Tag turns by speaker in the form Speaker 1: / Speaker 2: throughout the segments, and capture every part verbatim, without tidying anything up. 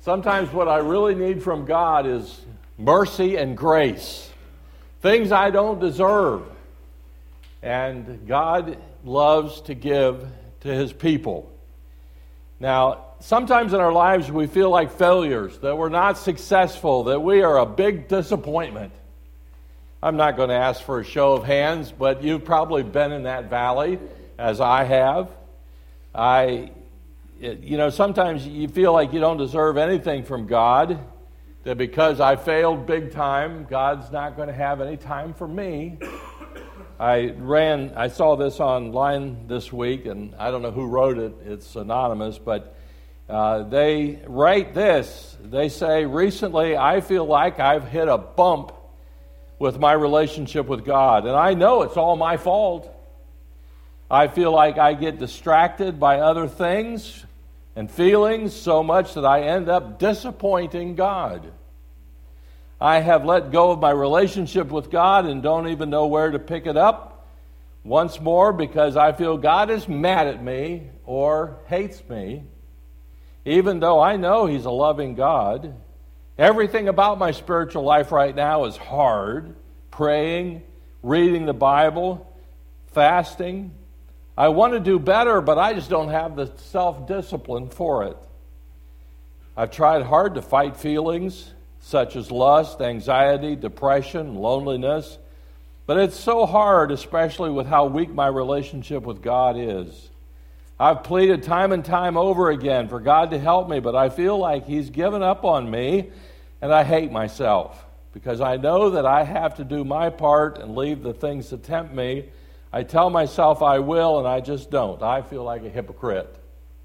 Speaker 1: Sometimes what I really need from God is mercy and grace, things I don't deserve. And God loves to give to his people. Now, sometimes in our lives we feel like failures, that we're not successful, that we are a big disappointment. I'm not going to ask for a show of hands, but you've probably been in that valley, as I have. I, you know, sometimes you feel like you don't deserve anything from God, that because I failed big time, God's not going to have any time for me. I ran, I saw this online this week, and I don't know who wrote it. It's anonymous, but uh, they write this. They say, recently I feel like I've hit a bump with my relationship with God, and I know it's all my fault. I feel like I get distracted by other things and feelings so much that I end up disappointing God. I have let go of my relationship with God and don't even know where to pick it up once more because I feel God is mad at me or hates me, even though I know he's a loving God. Everything about my spiritual life right now is hard. Praying, reading the Bible, fasting. I want to do better, but I just don't have the self-discipline for it. I've tried hard to fight feelings such as lust, anxiety, depression, loneliness, but it's so hard, especially with how weak my relationship with God is. I've pleaded time and time over again for God to help me, but I feel like he's given up on me, and I hate myself because I know that I have to do my part and leave the things that tempt me. I tell myself I will, and I just don't. I feel like a hypocrite.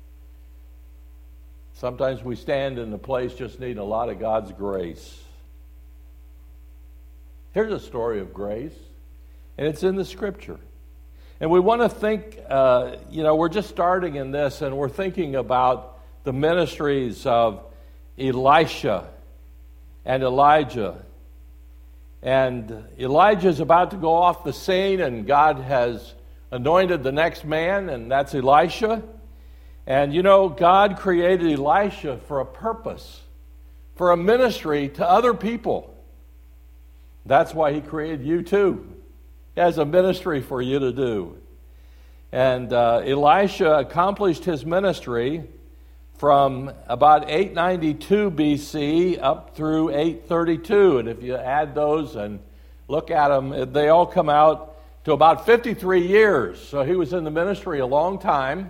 Speaker 1: Sometimes we stand in the place just needing a lot of God's grace. Here's a story of grace, and it's in the Scripture. And we want to think, uh, you know, we're just starting in this, and we're thinking about the ministries of Elisha and Elijah. And Elijah's about to go off the scene, and God has anointed the next man, and that's Elisha. And you know, God created Elisha for a purpose, for a ministry to other people. That's why he created you too. He has a ministry for you to do. And uh, Elisha accomplished his ministry from about eight ninety-two B C up through eight thirty-two. And if you add those and look at them, they all come out to about fifty-three years. So he was in the ministry a long time.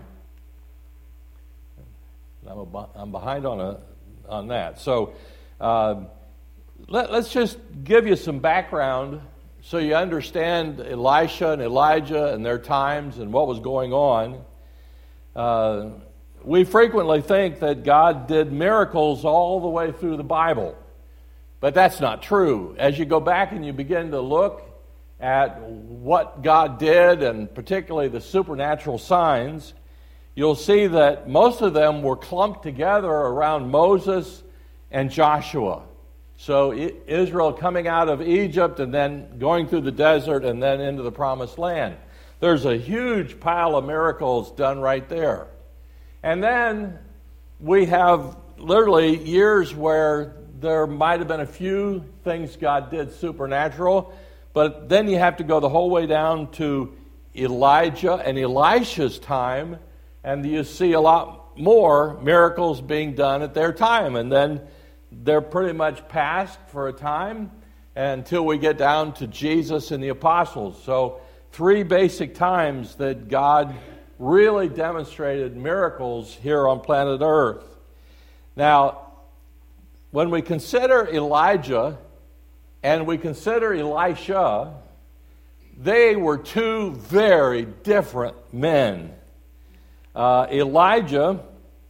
Speaker 1: I'm, a, I'm behind on a, on that. So uh, let, let's just give you some background so you understand Elisha and Elijah and their times and what was going on. Uh, we frequently think that God did miracles all the way through the Bible, but that's not true. As you go back and you begin to look at what God did, and particularly the supernatural signs, you'll see that most of them were clumped together around Moses and Joshua. So Israel coming out of Egypt and then going through the desert and then into the promised land. There's a huge pile of miracles done right there. And then we have literally years where there might have been a few things God did supernatural, but then you have to go the whole way down to Elijah and Elisha's time, and you see a lot more miracles being done at their time. And then they're pretty much past for a time until we get down to Jesus and the apostles. So three basic times that God really demonstrated miracles here on planet Earth. Now, when we consider Elijah and we consider Elisha, they were two very different men. Uh, Elijah,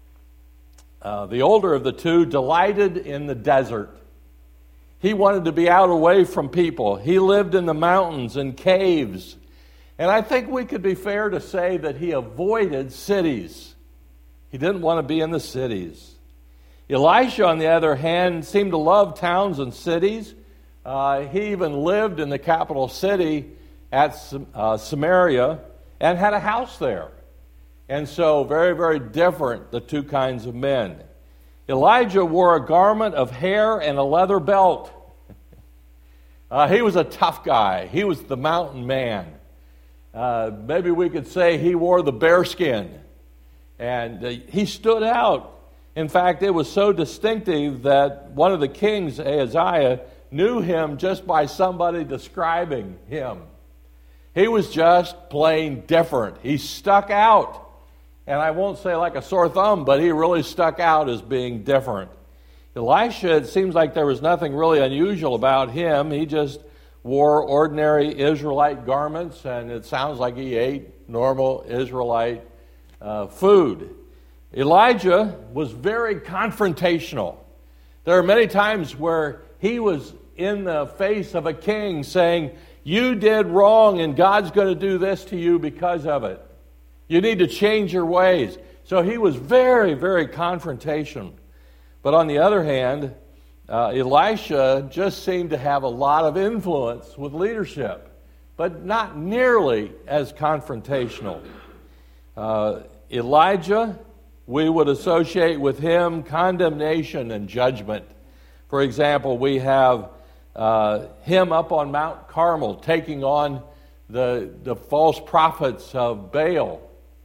Speaker 1: uh, the older of the two, delighted in the desert. He wanted to be out away from people. He lived in the mountains and caves. And I think we could be fair to say that he avoided cities. He didn't want to be in the cities. Elisha, on the other hand, seemed to love towns and cities. Uh, he even lived in the capital city at uh, Samaria and had a house there. And so very, very different, the two kinds of men. Elijah wore a garment of hair and a leather belt. uh, he was a tough guy. He was the mountain man. Uh, maybe we could say he wore the bearskin. And uh, he stood out. In fact, it was so distinctive that one of the kings, Ahaziah, knew him just by somebody describing him. He was just plain different. He stuck out. And I won't say like a sore thumb, but he really stuck out as being different. Elisha, it seems like there was nothing really unusual about him. He just wore ordinary Israelite garments, and it sounds like he ate normal Israelite uh, food. Elijah was very confrontational. There are many times where he was in the face of a king saying, "You did wrong, and God's going to do this to you because of it. You need to change your ways." So he was very, very confrontational. But on the other hand, uh, Elisha just seemed to have a lot of influence with leadership, but not nearly as confrontational. Uh, Elijah, we would associate with him condemnation and judgment. For example, we have uh, him up on Mount Carmel taking on the, the false prophets of Baal.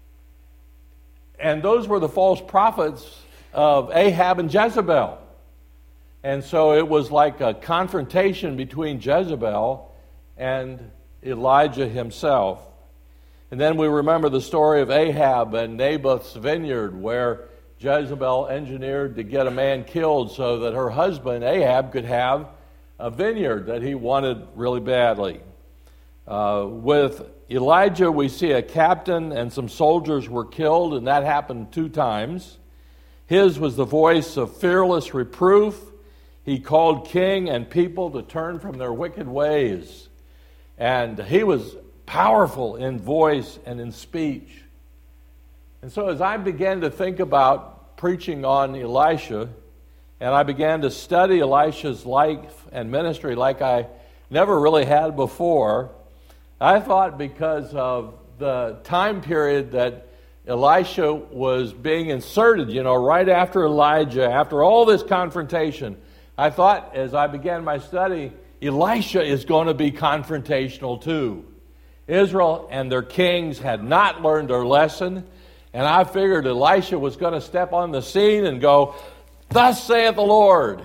Speaker 1: And those were the false prophets of Ahab and Jezebel. And so it was like a confrontation between Jezebel and Elijah himself. And then we remember the story of Ahab and Naboth's vineyard, where Jezebel engineered to get a man killed so that her husband, Ahab, could have a vineyard that he wanted really badly. Uh, with Elijah, we see a captain and some soldiers were killed, and that happened two times. His was the voice of fearless reproof. He called king and people to turn from their wicked ways. And he was powerful in voice and in speech. And so as I began to think about preaching on Elisha, and I began to study Elisha's life and ministry like I never really had before, I thought because of the time period that Elisha was being inserted, you know, right after Elijah, after all this confrontation, I thought as I began my study, Elisha is going to be confrontational too. Israel and their kings had not learned their lesson, and I figured Elisha was going to step on the scene and go, "Thus saith the Lord,"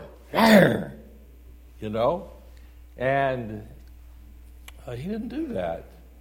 Speaker 1: you know, and uh, he didn't do that.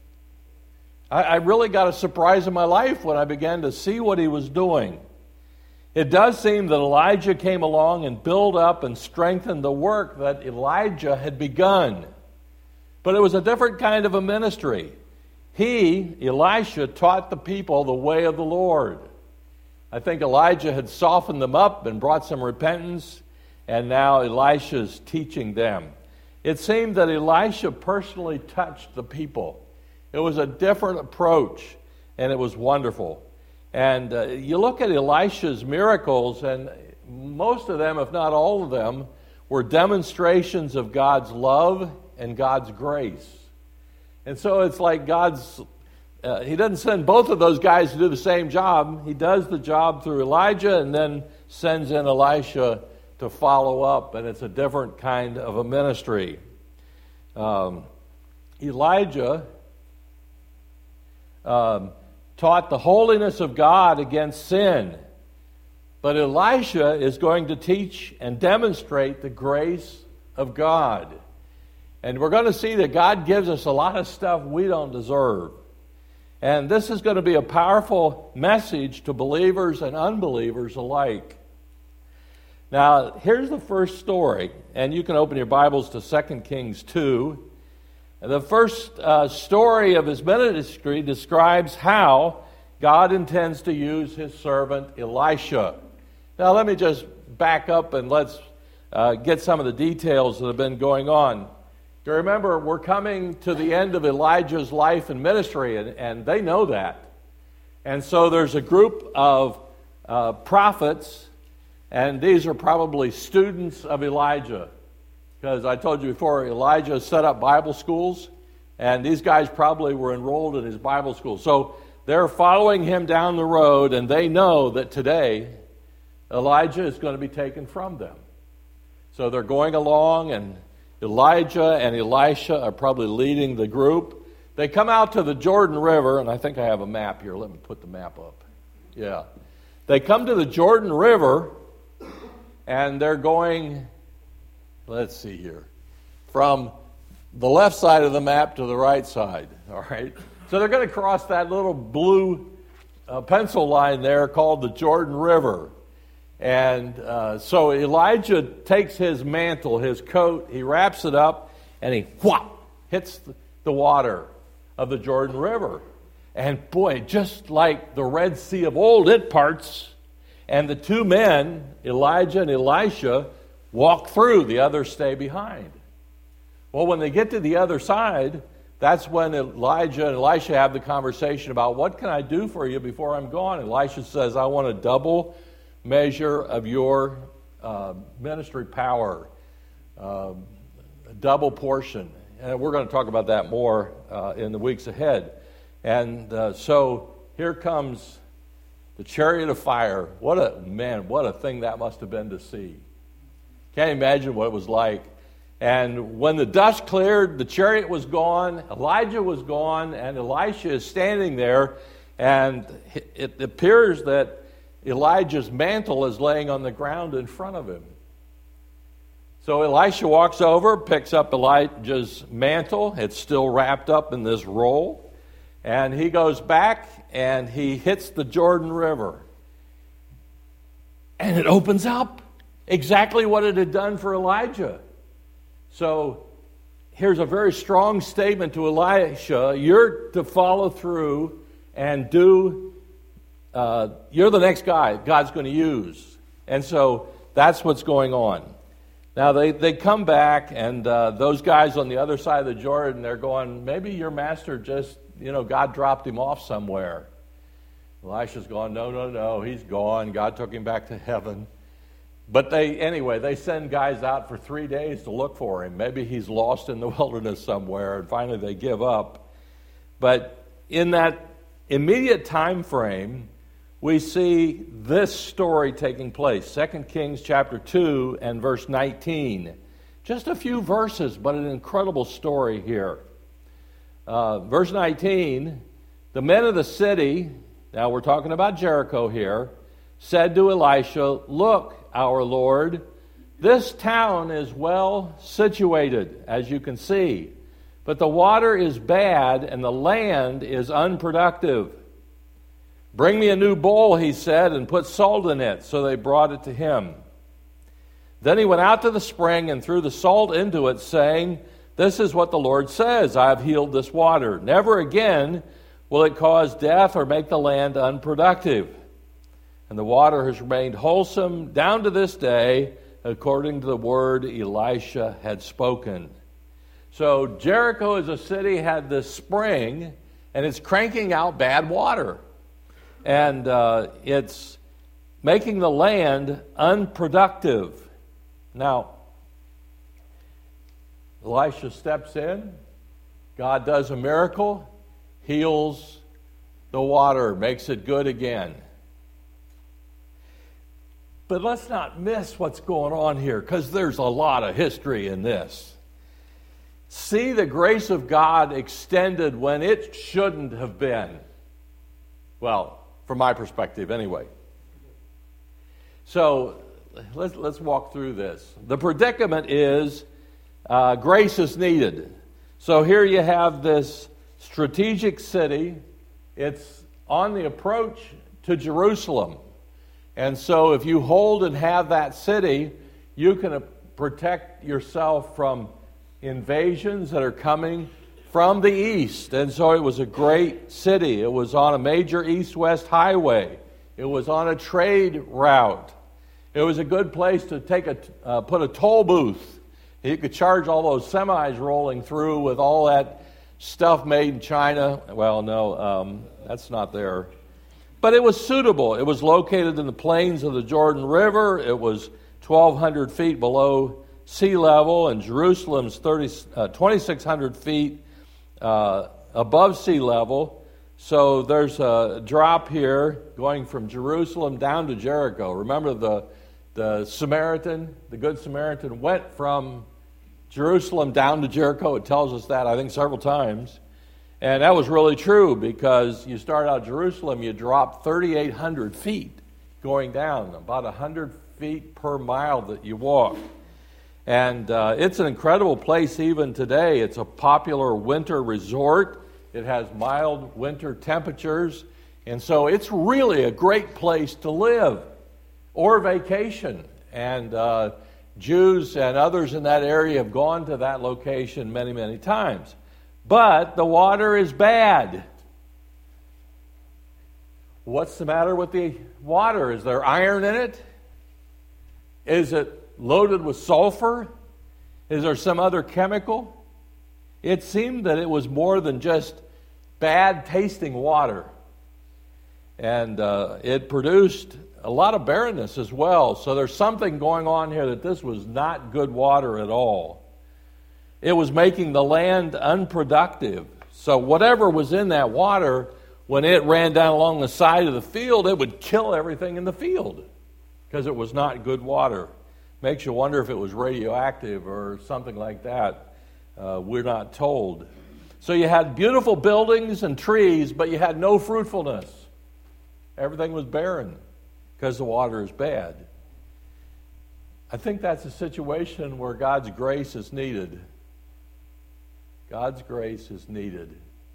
Speaker 1: I, I really got a surprise in my life when I began to see what he was doing. It does seem that Elijah came along and built up and strengthened the work that Elijah had begun. But it was a different kind of a ministry. He, Elisha, taught the people the way of the Lord. I think Elijah had softened them up and brought some repentance, and now Elisha's teaching them. It seemed that Elisha personally touched the people. It was a different approach, and it was wonderful. And uh, you look at Elisha's miracles, and most of them, if not all of them, were demonstrations of God's love and God's grace. And so it's like God's, uh, he doesn't send both of those guys to do the same job. He does the job through Elijah and then sends in Elisha to follow up, and it's a different kind of a ministry. Um, Elijah um, taught the holiness of God against sin, but Elisha is going to teach and demonstrate the grace of God. And we're going to see that God gives us a lot of stuff we don't deserve. And this is going to be a powerful message to believers and unbelievers alike. Now, here's the first story, and you can open your Bibles to Second Kings two. And the first uh, story of his ministry describes how God intends to use his servant Elisha. Now, let me just back up and let's uh, get some of the details that have been going on. You remember, we're coming to the end of Elijah's life and ministry, and, and they know that. And so there's a group of uh, prophets, and these are probably students of Elijah. Because I told you before, Elijah set up Bible schools, and these guys probably were enrolled in his Bible school. So they're following him down the road, and they know that today Elijah is going to be taken from them. So they're going along, and Elijah and Elisha are probably leading the group. They come out to the Jordan River, and I think I have a map here. Let me put the map up. Yeah. They come to the Jordan River, and they're going, let's see here, from the left side of the map to the right side, all right? So they're going to cross that little blue uh, pencil line there called the Jordan River. And uh, so Elijah takes his mantle, his coat, he wraps it up, and he whop, hits the, the water of the Jordan River. And boy, just like the Red Sea of old, it parts. And the two men, Elijah and Elisha, walk through, the others stay behind. Well, when they get to the other side, that's when Elijah and Elisha have the conversation about, what can I do for you before I'm gone? And Elisha says, I want a double measure of your uh, ministry power, uh, a double portion. And we're going to talk about that more uh, in the weeks ahead. And uh, so here comes the chariot of fire. What a, man, what a thing that must have been to see. Can't imagine what it was like. And when the dust cleared, the chariot was gone, Elijah was gone, and Elisha is standing there, and it appears that Elijah's mantle is laying on the ground in front of him. So Elisha walks over, picks up Elijah's mantle. It's still wrapped up in this roll. And he goes back and he hits the Jordan River. And it opens up exactly what it had done for Elijah. So here's a very strong statement to Elisha. You're to follow through and do, uh, you're the next guy God's going to use. And so that's what's going on. Now, they, they come back, and uh, those guys on the other side of the Jordan, they're going, maybe your master just, you know, God dropped him off somewhere. Elisha's going, no, no, no, he's gone. God took him back to heaven. But they, anyway, they send guys out for three days to look for him. Maybe he's lost in the wilderness somewhere, and finally they give up. But in that immediate time frame, we see this story taking place. Second Kings chapter two and verse nineteen. Just a few verses, but an incredible story here. Uh, verse nineteen, the men of the city, now we're talking about Jericho here, said to Elisha, look, our Lord, this town is well situated, as you can see, but the water is bad and the land is unproductive. Bring me a new bowl, he said, and put salt in it. So they brought it to him. Then he went out to the spring and threw the salt into it, saying, this is what the Lord says, I have healed this water. Never again will it cause death or make the land unproductive. And the water has remained wholesome down to this day, according to the word Elisha had spoken. So Jericho as a city had this spring, and it's cranking out bad water. And uh, it's making the land unproductive. Now, Elisha steps in. God does a miracle, heals the water, makes it good again. But let's not miss what's going on here, because there's a lot of history in this. See the grace of God extended when it shouldn't have been. Well, from my perspective, anyway. So let's let's walk through this. The predicament is uh, grace is needed. So here you have this strategic city. It's on the approach to Jerusalem. And so if you hold and have that city, you can protect yourself from invasions that are coming from the east. And so it was a great city. It was on a major east-west highway. It was on a trade route. It was a good place to take a uh, put a toll booth. You could charge all those semis rolling through with all that stuff made in China. Well, no, um, that's not there. But it was suitable. It was located in the plains of the Jordan River. It was twelve hundred feet below sea level, and Jerusalem's thirty, uh, twenty-six hundred feet uh, above sea level. So there's a drop here going from Jerusalem down to Jericho. Remember the, the Samaritan, the Good Samaritan, went from Jerusalem down to Jericho. It tells us that, I think, several times. And that was really true because you start out Jerusalem, you drop thirty-eight hundred feet going down, about one hundred feet per mile that you walk. And uh, it's an incredible place even today. It's a popular winter resort. It has mild winter temperatures. And so it's really a great place to live or vacation. And uh, Jews and others in that area have gone to that location many, many times. But the water is bad. What's the matter with the water? Is there iron in it? Is it loaded with sulfur? Is there some other chemical? It seemed that it was more than just bad tasting water. And uh, it produced a lot of barrenness as well. So there's something going on here that this was not good water at all. It was making the land unproductive. So whatever was in that water, when it ran down along the side of the field, it would kill everything in the field because it was not good water. Makes you wonder if it was radioactive or something like that. Uh, we're not told. So you had beautiful buildings and trees, but you had no fruitfulness. Everything was barren because the water is bad. I think that's a situation where God's grace is needed. God's grace is needed.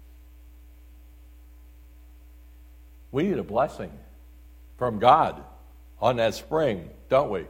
Speaker 1: We need a blessing from God on that spring, don't we?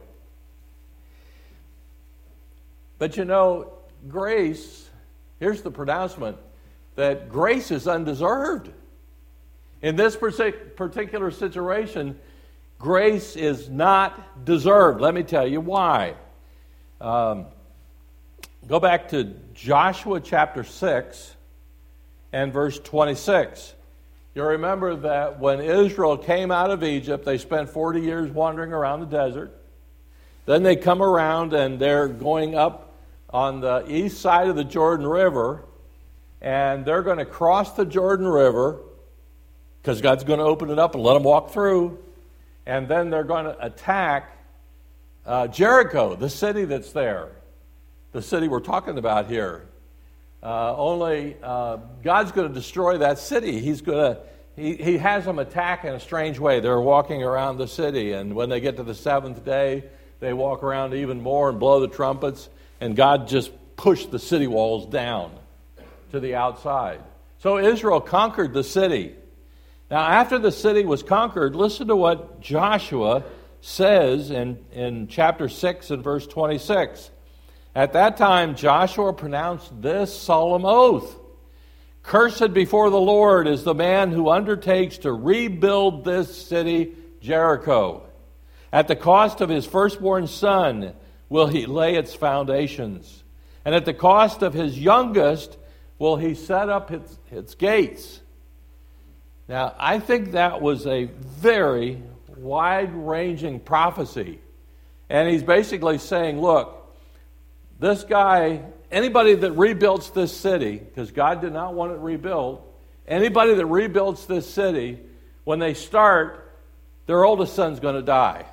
Speaker 1: But you know, grace, here's the pronouncement, that grace is undeserved. In this particular situation, grace is not deserved. Let me tell you why. Um, go back to Joshua chapter six and verse twenty-six. You'll remember that when Israel came out of Egypt, they spent forty years wandering around the desert. Then they come around and they're going up on the east side of the Jordan River, and they're going to cross the Jordan River because God's going to open it up and let them walk through. And then they're going to attack uh, Jericho, the city that's there, the city we're talking about here. Uh, only uh, God's going to destroy that city. He's going to. He, he has them attack in a strange way. They're walking around the city, and when they get to the seventh day, they walk around even more and blow the trumpets, and God just pushed the city walls down to the outside. So Israel conquered the city. Now, after the city was conquered, listen to what Joshua says in, in chapter six and verse twenty-six. At that time, Joshua pronounced this solemn oath. Cursed before the Lord is the man who undertakes to rebuild this city, Jericho. At the cost of his firstborn son will he lay its foundations. And at the cost of his youngest will he set up its, its gates. Now, I think that was a very wide-ranging prophecy. And he's basically saying, look, this guy, anybody that rebuilds this city, because God did not want it rebuilt, anybody that rebuilds this city, when they start, their oldest son's going to die.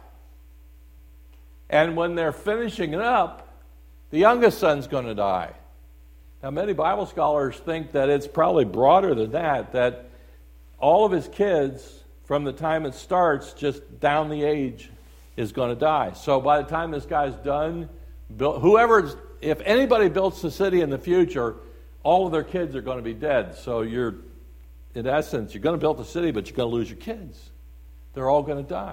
Speaker 1: And when they're finishing it up, the youngest son's going to die. Now, many Bible scholars think that it's probably broader than that, that all of his kids, from the time it starts, just down the age, is going to die. So by the time this guy's done, whoever, if anybody builds the city in the future, all of their kids are going to be dead. So you're, in essence, you're going to build the city, but you're going to lose your kids. They're all going to die.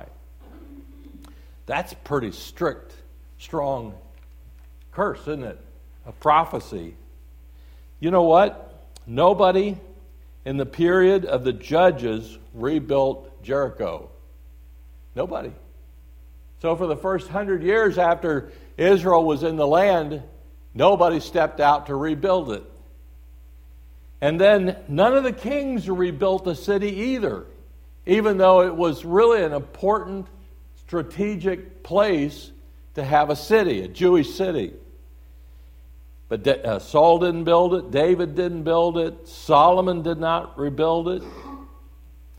Speaker 1: That's pretty strict, strong curse, isn't it? A prophecy. You know what? Nobody in the period of the judges rebuilt Jericho. Nobody. So for the first hundred years after Israel was in the land, nobody stepped out to rebuild it. And then none of the kings rebuilt the city either, even though it was really an important strategic place to have a city, a Jewish city. But uh, Saul didn't build it, David didn't build it, Solomon did not rebuild it,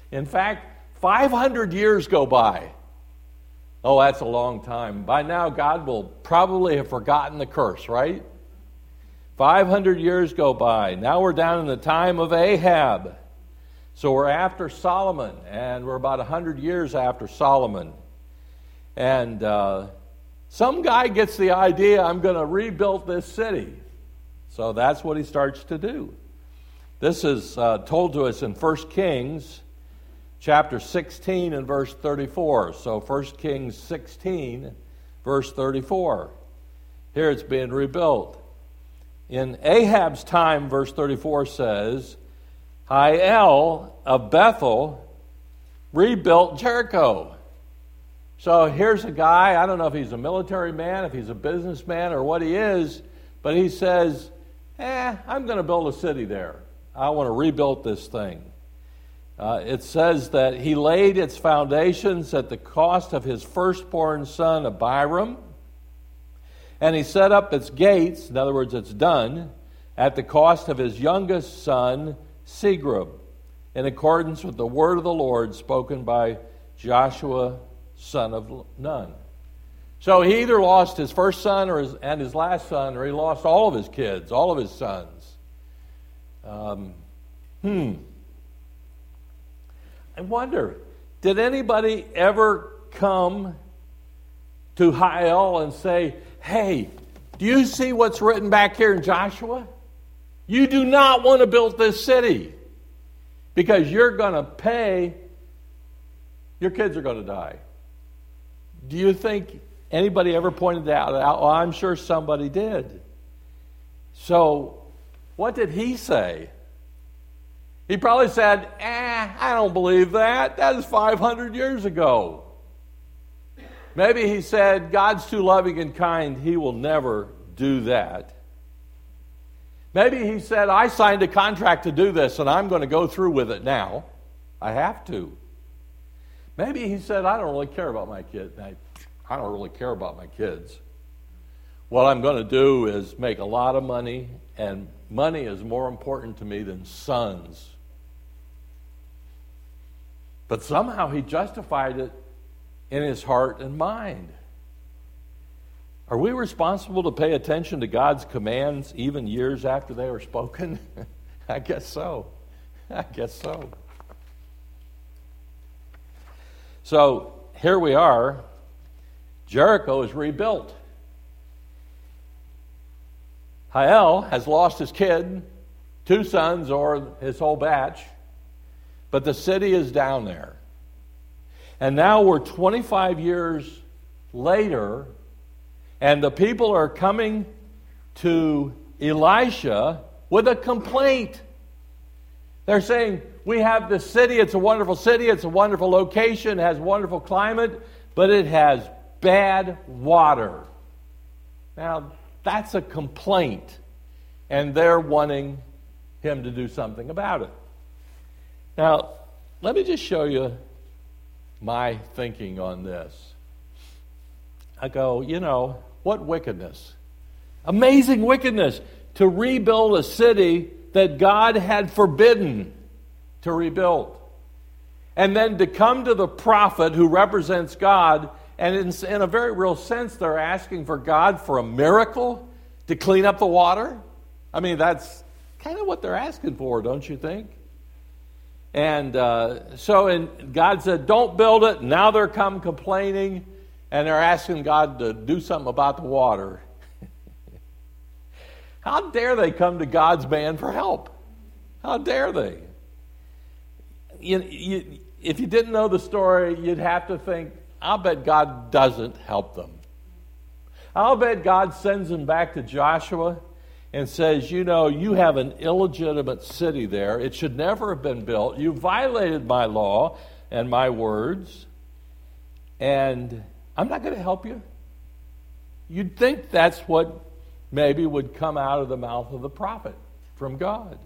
Speaker 1: In fact, five hundred years go by. Oh, that's a long time. By now, God will probably have forgotten the curse, right? five hundred years go by. Now we're down in the time of Ahab. So we're after Solomon, and we're about one hundred years after Solomon. And uh, some guy gets the idea, I'm going to rebuild this city. So that's what he starts to do. This is uh, told to us in First Kings chapter sixteen and verse thirty-four. So First Kings sixteen, verse thirty-four. Here it's being rebuilt. In Ahab's time, verse thirty-four says, Hiel of Bethel rebuilt Jericho. So here's a guy, I don't know if he's a military man, if he's a businessman, or what he is, but he says, eh, I'm going to build a city there. I want to rebuild this thing. Uh, it says that he laid its foundations at the cost of his firstborn son Abiram, and he set up its gates, in other words, it's done, at the cost of his youngest son Segub, in accordance with the word of the Lord spoken by Joshua, son of Nun. So he either lost his first son or his, and his last son, or he lost all of his kids, all of his sons. Um, hmm. I wonder, did anybody ever come to Hiel and say, hey, do you see what's written back here in Joshua? You do not want to build this city because you're going to pay, your kids are going to die. Do you think anybody ever pointed that out? Well, I'm sure somebody did. So, what did he say? He probably said, eh, I don't believe that. That is five hundred years ago. Maybe he said, God's too loving and kind, he will never do that. Maybe he said, I signed a contract to do this, and I'm going to go through with it now. I have to. Maybe he said, I don't really care about my kids. I, I don't really care about my kids. What I'm going to do is make a lot of money, and money is more important to me than sons. But somehow he justified it in his heart and mind. Are we responsible to pay attention to God's commands even years after they were spoken? I guess so. I guess so. So here we are. Jericho is rebuilt. Hiel has lost his kid, two sons, or his whole batch, but the city is down there. And now we're twenty-five years later, and the people are coming to Elisha with a complaint. They're saying, we have this city, it's a wonderful city, it's a wonderful location, it has wonderful climate, but it has bad water. Now, that's a complaint, and they're wanting him to do something about it. Now, let me just show you my thinking on this. I go, you know, what wickedness. Amazing wickedness to rebuild a city that God had forbidden to rebuild. And then to come to the prophet who represents God, and in, in a very real sense, they're asking for God for a miracle to clean up the water. I mean, that's kind of what they're asking for, don't you think? And uh, so and God said, don't build it. Now they're come complaining, and they're asking God to do something about the water. How dare they come to God's man for help? How dare they? You, you, if you didn't know the story, you'd have to think, I'll bet God doesn't help them. I'll bet God sends them back to Joshua and says, you know, you have an illegitimate city there. It should never have been built. You violated my law and my words, and I'm not going to help you. You'd think that's what maybe would come out of the mouth of the prophet from God.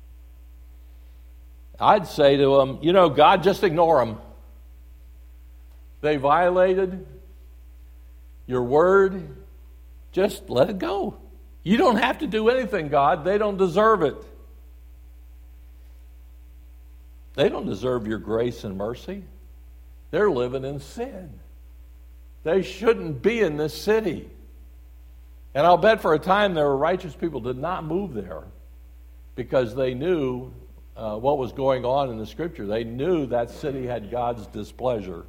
Speaker 1: I'd say to them, you know, God, just ignore them. They violated your word. Just let it go. You don't have to do anything, God. They don't deserve it. They don't deserve your grace and mercy. They're living in sin. They shouldn't be in this city. And I'll bet for a time there were righteous people did not move there because they knew uh, what was going on in the Scripture. They knew that city had God's displeasure.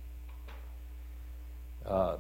Speaker 1: Uh,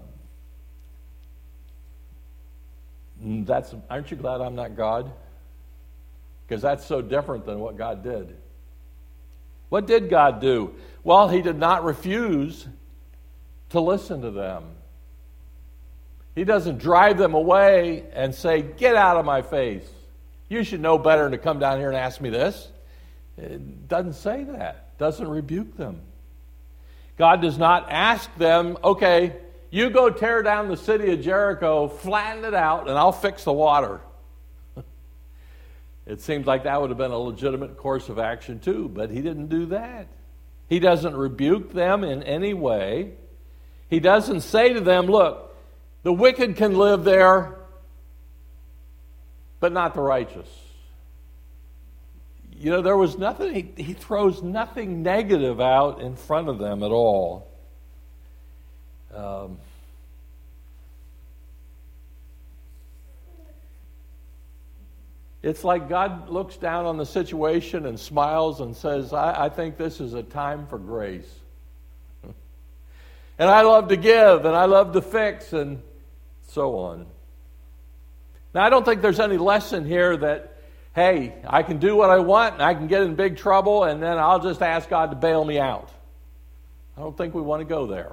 Speaker 1: that's aren't you glad I'm not God? Because that's so different than what God did. What did God do? Well, he did not refuse to listen to them. He doesn't drive them away and say, get out of my face. You should know better than to come down here and ask me this. It doesn't say that. It doesn't rebuke them. God does not ask them, okay, you go tear down the city of Jericho, flatten it out, and I'll fix the water. It seems like that would have been a legitimate course of action too, but he didn't do that. He doesn't rebuke them in any way. He doesn't say to them, look, the wicked can live there, but not the righteous. You know, there was nothing, he, he throws nothing negative out in front of them at all. Um, it's like God looks down on the situation and smiles and says, I, I think this is a time for grace. And I love to give, and I love to fix, and so on. Now, I don't think there's any lesson here that, hey, I can do what I want, and I can get in big trouble, and then I'll just ask God to bail me out. I don't think we want to go there.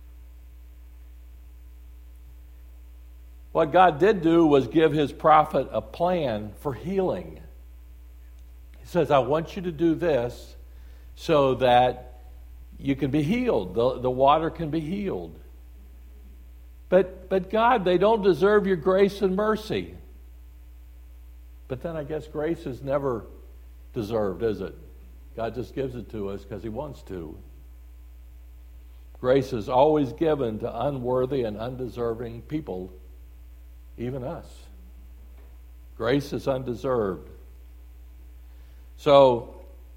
Speaker 1: What God did do was give his prophet a plan for healing. He says, I want you to do this so that you can be healed. The, the water can be healed. But, but God, they don't deserve your grace and mercy. But then I guess grace is never deserved, is it? God just gives it to us because he wants to. Grace is always given to unworthy and undeserving people, even us. Grace is undeserved. So,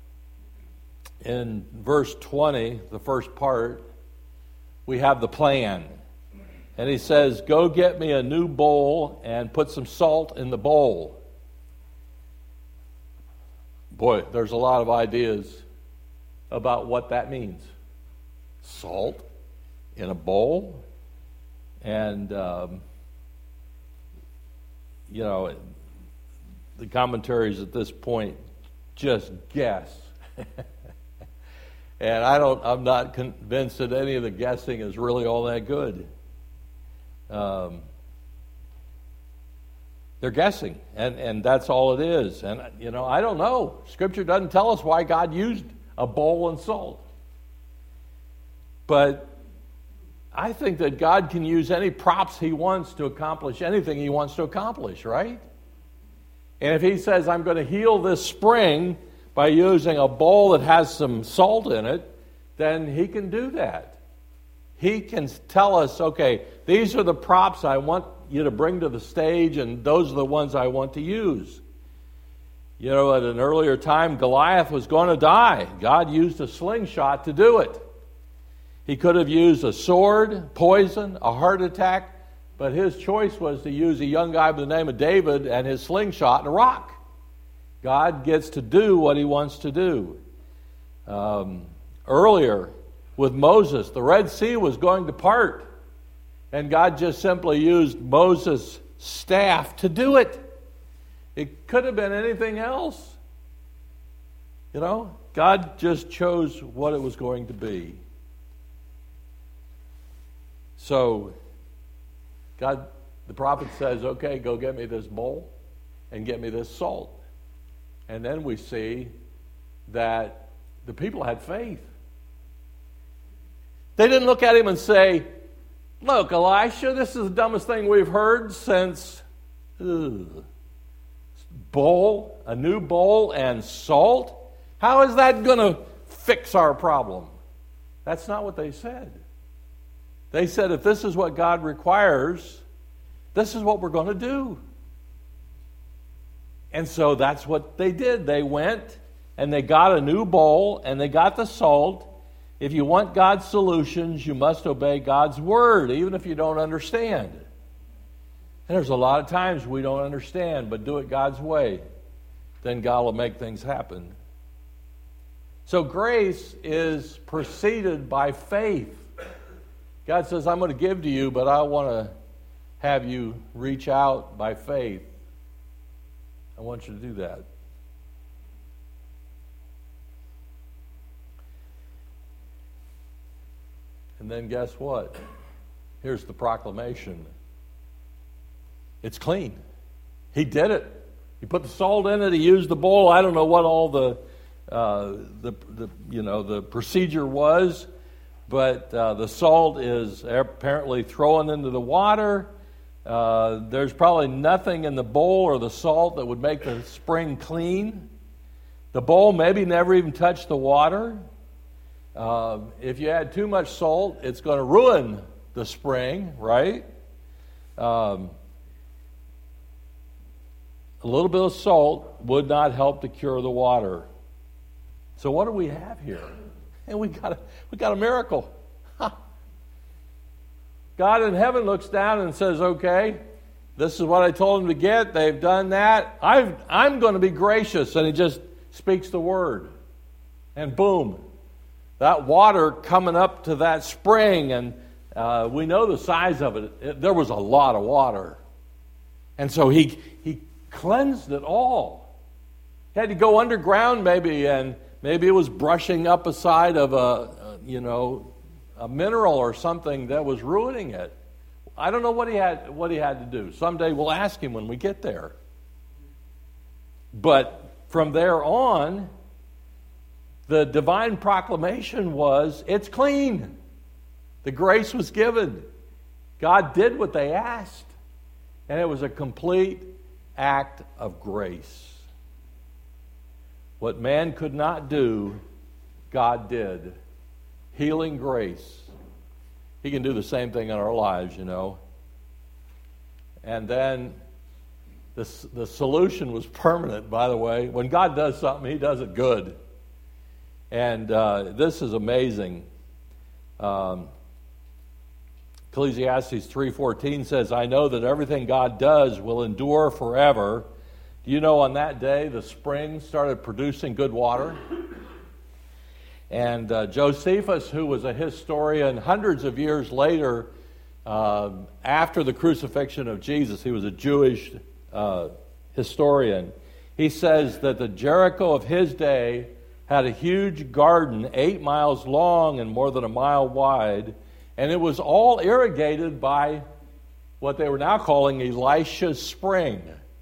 Speaker 1: in verse twenty, the first part, we have the plan. And he says, go get me a new bowl and put some salt in the bowl. Boy, there's a lot of ideas about what that means. Salt in a bowl. And, um, you know, the commentaries at this point just guess. And I don't, I'm not convinced that any of the guessing is really all that good. Um, they're guessing, and, and that's all it is. And, you know, I don't know. Scripture doesn't tell us why God used a bowl and salt. But I think that God can use any props he wants to accomplish anything he wants to accomplish, right? And if he says, I'm going to heal this spring by using a bowl that has some salt in it, then he can do that. He can tell us, okay, these are the props I want you to bring to the stage, and those are the ones I want to use. You know, at an earlier time, Goliath was going to die. God used a slingshot to do it. He could have used a sword, poison, a heart attack, but his choice was to use a young guy by the name of David and his slingshot and a rock. God gets to do what he wants to do. Um, earlier, with Moses, the Red Sea was going to part, and God just simply used Moses' staff to do it. It could have been anything else. You know, God just chose what it was going to be. So, God, the prophet says, okay, go get me this bowl and get me this salt. And then we see that the people had faith. They didn't look at him and say, look, Elisha, this is the dumbest thing we've heard since ugh, bowl, a new bowl and salt. How is that going to fix our problem? That's not what they said. They said, if this is what God requires, this is what we're going to do. And so that's what they did. They went and they got a new bowl, and they got the salt. If you want God's solutions, you must obey God's word, even if you don't understand. And there's a lot of times we don't understand, but do it God's way. Then God will make things happen. So grace is preceded by faith. God says, I'm going to give to you, but I want to have you reach out by faith. I want you to do that. And then guess what? Here's the proclamation. It's clean. He did it. He put the salt in it. He used the bowl. I don't know what all the, uh, the, the you know, the procedure was, but uh, the salt is apparently thrown into the water. Uh, there's probably nothing in the bowl or the salt that would make the spring clean. The bowl maybe never even touched the water. Uh, if you add too much salt, it's going to ruin the spring, right? Um, a little bit of salt would not help to cure the water. So what do we have here? And we got a, we got a miracle. God in heaven looks down and says, okay, this is what I told them to get. They've done that. I've, I'm going to be gracious. And he just speaks the word. And boom, that water coming up to that spring, and uh, we know the size of it. it. There was a lot of water. And so he he cleansed it all. He had to go underground maybe, and maybe it was brushing up a side of a, a you know, a mineral or something that was ruining it. I don't know what he had what he had to do. Someday we'll ask him when we get there. But from there on, the divine proclamation was, it's clean. The grace was given. God did what they asked. And it was a complete act of grace. What man could not do, God did. Healing grace. He can do the same thing in our lives, you know. And then the, the solution was permanent, by the way. When God does something, he does it good. And uh, this is amazing. Um, Ecclesiastes three fourteen says, I know that everything God does will endure forever. Do you know on that day the spring started producing good water? And uh, Josephus, who was a historian hundreds of years later, uh, after the crucifixion of Jesus, he was a Jewish uh, historian. He says that the Jericho of his day had a huge garden, eight miles long and more than a mile wide, and it was all irrigated by what they were now calling Elisha's spring.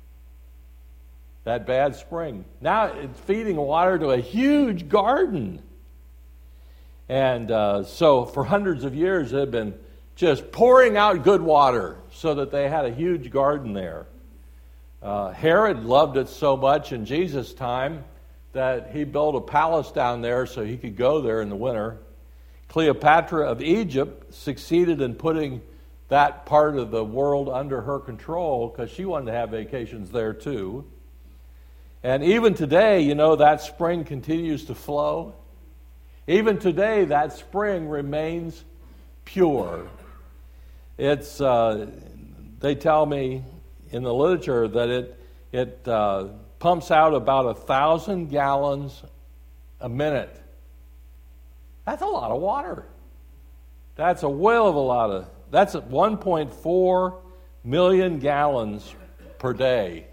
Speaker 1: That bad spring. Now it's feeding water to a huge garden. And uh, so for hundreds of years it had been just pouring out good water so that they had a huge garden there. Uh, Herod loved it so much in Jesus' time that he built a palace down there so he could go there in the winter. Cleopatra of Egypt succeeded in putting that part of the world under her control because she wanted to have vacations there too. And even today, you know, that spring continues to flow. Even today, that spring remains pure. It's, uh, they tell me in the literature that it, it uh, pumps out about a thousand gallons a minute. That's a lot of water. That's a whale of a lot of, that's one point four million gallons per day.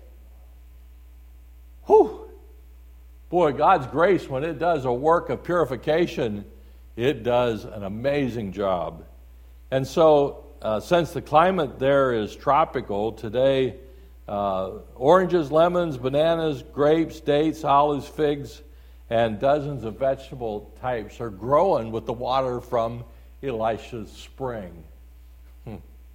Speaker 1: Whew. Boy, God's grace, when it does a work of purification, it does an amazing job. And so, uh, since the climate there is tropical, today, uh, oranges, lemons, bananas, grapes, dates, olives, figs, and dozens of vegetable types are growing with the water from Elisha's spring. Hmm.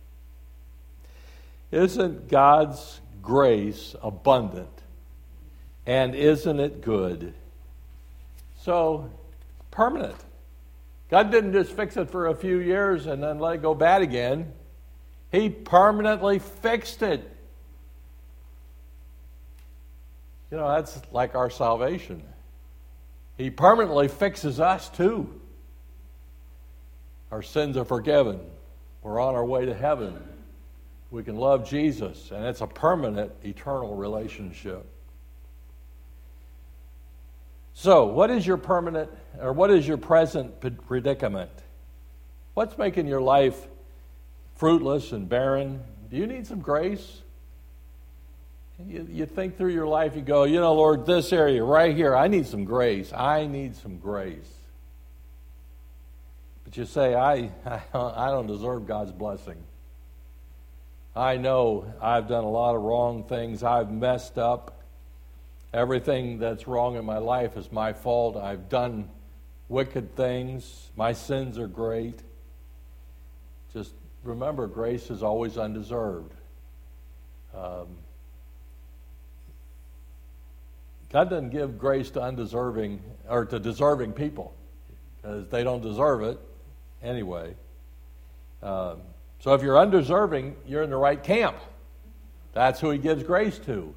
Speaker 1: Isn't God's grace abundant? And isn't it good? So, permanent. God didn't just fix it for a few years and then let it go bad again. He permanently fixed it. You know, that's like our salvation. He permanently fixes us too. Our sins are forgiven. We're on our way to heaven. We can love Jesus, and it's a permanent, eternal relationship. So, what is your permanent, or what is your present predicament? What's making your life fruitless and barren? Do you need some grace? You, you think through your life, you go, you know, Lord, this area right here, I need some grace. I need some grace. But you say, I, I don't deserve God's blessing. I know I've done a lot of wrong things. I've messed up. Everything that's wrong in my life is my fault. I've done wicked things. My sins are great. Just remember, grace is always undeserved. Um, God doesn't give grace to undeserving or to deserving people because they don't deserve it anyway. Um, so if you're undeserving, you're in the right camp. That's who he gives grace to.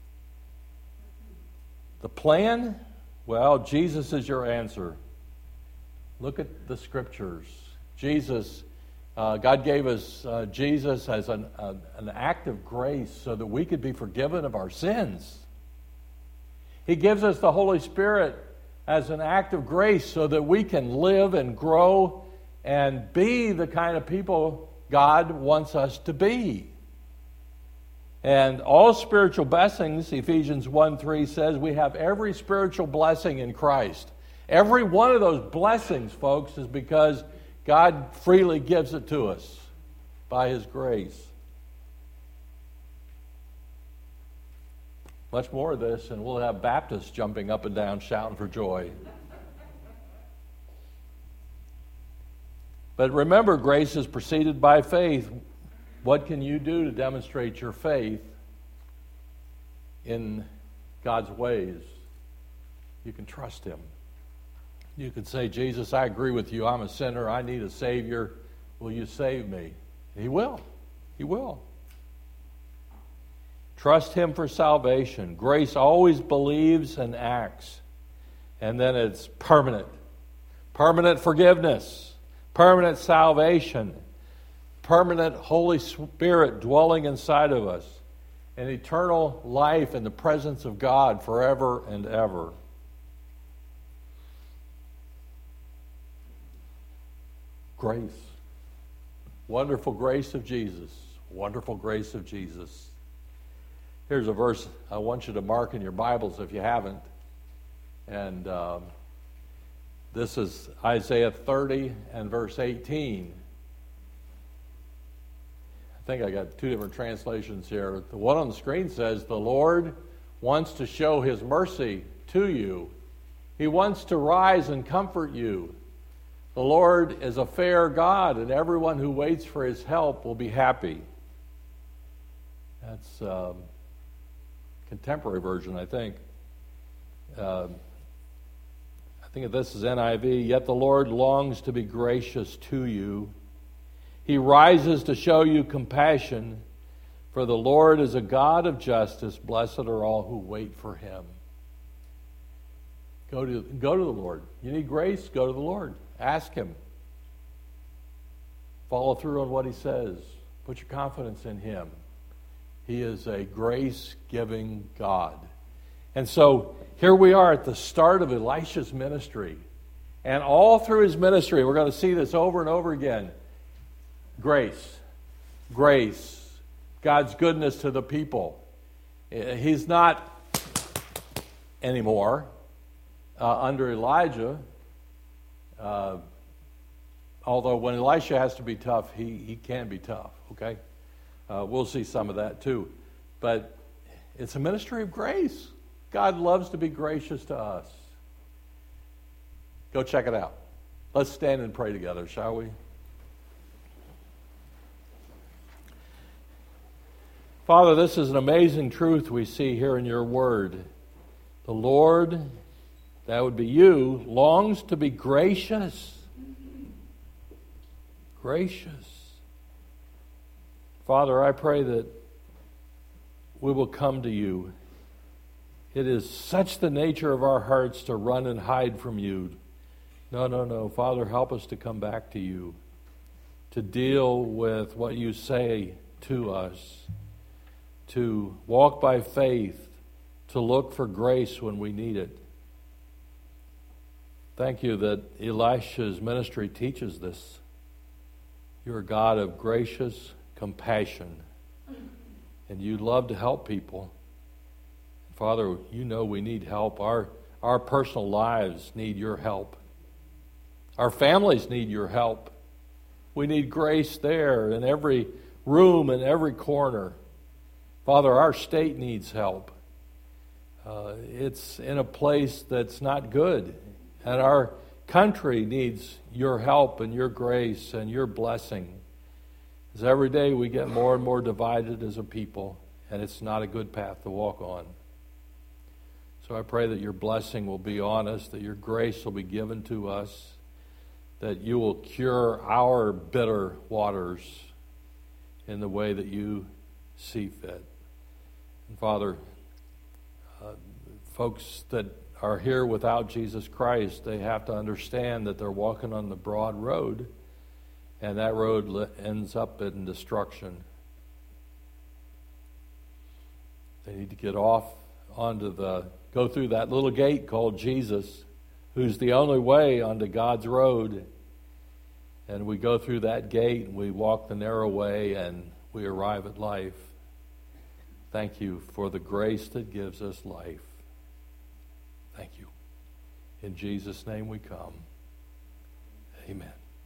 Speaker 1: The plan? Well, Jesus is your answer. Look at the scriptures. Jesus, uh, God gave us uh, Jesus as an, uh, an act of grace so that we could be forgiven of our sins. He gives us the Holy Spirit as an act of grace so that we can live and grow and be the kind of people God wants us to be. And all spiritual blessings, Ephesians one three says, we have every spiritual blessing in Christ. Every one of those blessings, folks, is because God freely gives it to us by his grace. Much more of this, and we'll have Baptists jumping up and down, shouting for joy. But remember, grace is preceded by faith. What can you do to demonstrate your faith in God's ways? You can trust him. You can say, Jesus, I agree with you. I'm a sinner. I need a Savior. Will you save me? He will. He will. Trust him for salvation. Grace always believes and acts. And then it's permanent. Permanent forgiveness. Permanent salvation. Permanent Holy Spirit dwelling inside of us. An eternal life in the presence of God forever and ever. Grace. Wonderful grace of Jesus. Wonderful grace of Jesus. Here's a verse I want you to mark in your Bibles if you haven't. And um, this is Isaiah thirty and verse eighteen. I think I got two different translations here. The one on the screen says, the Lord wants to show his mercy to you. He wants to rise and comfort you. The Lord is a fair God, and everyone who waits for his help will be happy. That's um, contemporary version, I think. Uh, I think this is N I V. Yet the Lord longs to be gracious to you. He rises to show you compassion, for the Lord is a God of justice. Blessed are all who wait for him. Go to, go to the Lord. You need grace? Go to the Lord. Ask him. Follow through on what he says. Put your confidence in him. He is a grace-giving God. And so here we are at the start of Elisha's ministry. And all through his ministry, we're going to see this over and over again. Grace. Grace. God's goodness to the people. He's not anymore uh, under Elijah. Uh, although when Elisha has to be tough, he, he can be tough, okay? Uh, we'll see some of that too. But it's a ministry of grace. God loves to be gracious to us. Go check it out. Let's stand and pray together, shall we? Father, this is an amazing truth we see here in your word. The Lord, that would be you, longs to be gracious. Gracious. Father, I pray that we will come to you It is such the nature of our hearts to run and hide from you. No, no, no. Father, help us to come back to you, to deal with what you say to us, to walk by faith, to look for grace when we need it. Thank you that Elisha's ministry teaches this. You're a God of gracious compassion, and you love to help people. Father, you know we need help. Our, our personal lives need your help. Our families need your help. We need grace there in every room, in every corner. Father, our state needs help. Uh, it's in a place that's not good. And our country needs your help and your grace and your blessing. As every day we get more and more divided as a people, and it's not a good path to walk on. So I pray that your blessing will be on us, that your grace will be given to us, that you will cure our bitter waters in the way that you see fit. And Father, uh, folks that are here without Jesus Christ, they have to understand that they're walking on the broad road, and that road ends up in destruction. They need to get off onto the, go through that little gate called Jesus, who's the only way onto God's road. And we go through that gate and we walk the narrow way and we arrive at life. Thank you for the grace that gives us life. Thank you. In Jesus' name we come. Amen.